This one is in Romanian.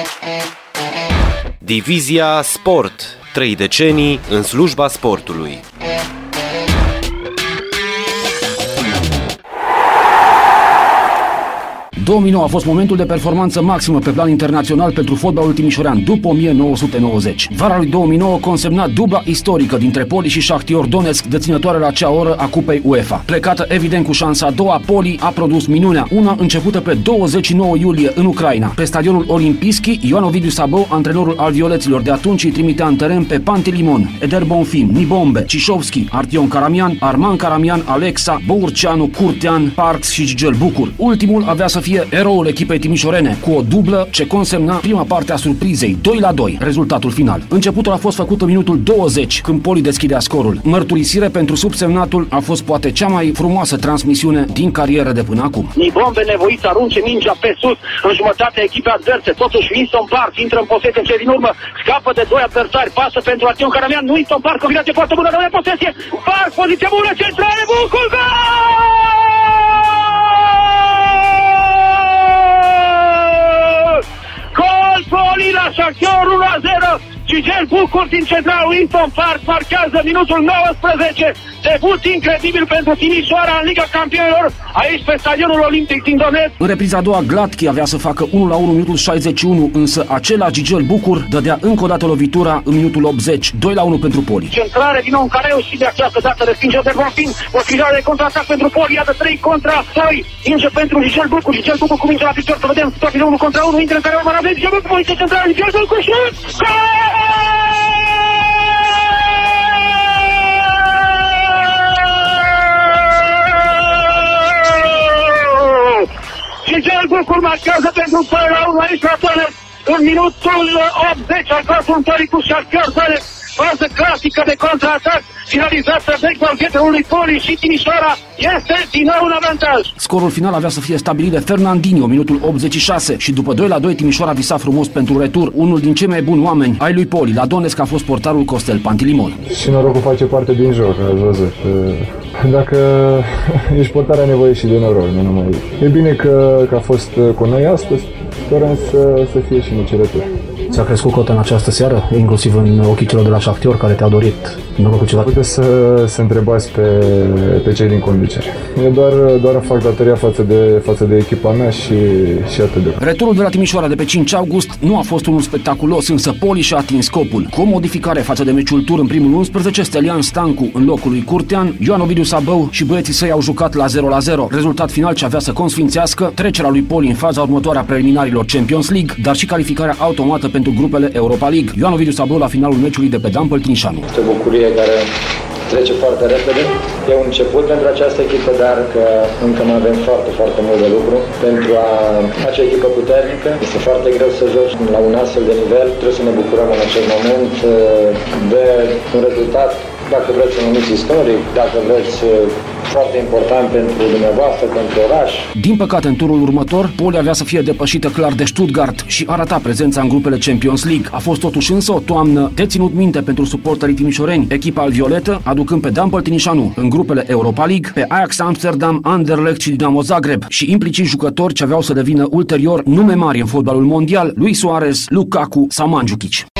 Divizia Sport. 3 decenii în slujba sportului. 2009 a fost momentul de performanță maximă pe plan internațional pentru fotbalul timișorean după 1990. Vara lui 2009 consemna dubla istorică dintre Poli și Shakhtyor Donetsk, deținătoare la acea oră a Cupei UEFA. Plecată evident cu șansa a doua, Poli a produs minunea, una începută pe 29 iulie în Ucraina. Pe stadionul Olimpiski, Ioan Ovidiu Sabău, antrenorul al violeților de atunci, îi trimitea în teren pe Pantelimon, Eder Bonfim, Nibombe, Cișovski, Artion Karamian, Arman Karamian, Alexa, Bourceanu, Curtean, Parks și Gigel Bucur. Ultimul avea să fie eroul echipei timișorene, cu o dublă ce consemna prima parte a surprizei, 2-2, rezultatul final. Începutul a fost făcut în minutul 20, când Poli deschidea scorul. Mărturisire pentru subsemnatul a fost poate cea mai frumoasă transmisiune din carieră de până acum. Nibombe nevoit să arunce mingea pe sus, în jumătatea echipei adverse, totuși Winston Park intră în posesie, cel din urmă scapă de doi adversari, pasă pentru Artion Karamian, Winston Park, combinație foarte bună, rămâne posesie, Park, poziție bună, centrare, Bucur, gol! Poli la Shakhtyor 1-0. Gigel Bucur din central, Winston Park marchează minutul 19. Debut incredibil pentru Timișoara în Liga Campionilor, aici pe stadionul Olimpic din Donetsk. În repriza a doua, Gladki avea să facă 1-1 minutul 61, însă acela Gigel Bucur dădea încă o dată lovitura în minutul 80, 2-1 pentru Poli. Centrare din nou în careu și de această dată respinge de Bonfim, o schimbare de contraatac pentru Poli, iată 3 contra 2, inge pentru Gigel Bucur, Gigel Bucur cu mingea la picior, să vedem situația 1 contra 1, intră în careu Maravlet, Gigel Bucur, poziție centrală, Gigel Bucur, șut! Gigel Bucur marchează pentru 2-1 aici la Donetsk în minutul 80 al confruntării cu Shakhtyor Donetsk. Fază clasică de contraatac finalizată de golgheterului Poli și Timișoara este din nou un avantaj. Scorul final avea să fie stabilit de Fernandinho, minutul 86, și după 2-2 Timișoara visa frumos pentru retur. Unul din cei mai buni oameni ai lui Poli la Donetsk a fost portarul Costel Pantelimon. Și norocul face parte din joc, ați văzut. Dacă ești portar, ai nevoie și de noroc, nu numai. E bine că a fost cu noi astăzi, sperăm să fie și nici retur. Ți-a crescut cota în această seară, inclusiv în ochii celor de la Shakhtyor care te-au dorit norocul ceva? Puteți să întrebați pe cei din conducere. Eu doar fac datoria față de echipa mea și atât de. Returul de la Timișoara de pe 5 august nu a fost unul spectaculos, însă Poli și-a atins scopul. Cu o modificare față de meciul tur în primul 11, Stelian Stancu în locul lui Curtean, Ioan Ovidiu Sabău și băieții săi au jucat la 0-0. Rezultat final ce avea să consfințească trecerea lui Poli în faza următoare a preliminarilor Champions League, dar și calificarea automată pentru grupele Europa League. Ioan Ovidiu Sabău la finalul meciului de pe Dampăl Timișanu. Este o bucurie care trece foarte repede. E un început pentru această echipă, dar că încă mai avem foarte, foarte mult de lucru pentru a face o echipă puternică. Este foarte greu să joci la un astfel de nivel. Trebuie să ne bucurăm în acest moment de un rezultat, dacă vreți, un numiți istoric, dacă vreți, foarte important pentru dumneavoastră, pentru oraș. Din păcate, în turul următor, Poli avea să fie depășită clar de Stuttgart și arăta prezența în grupele Champions League. A fost totuși însă o toamnă de ținut minte pentru suporterii timișoreni, echipa alvioletă aducând pe Dampăl Timișanu în grupele Europa League, pe Ajax Amsterdam, Anderlecht și Dinamo Zagreb și implicit jucători ce aveau să devină ulterior nume mari în fotbalul mondial, Luis Suarez, Lukaku sau Mandzukic.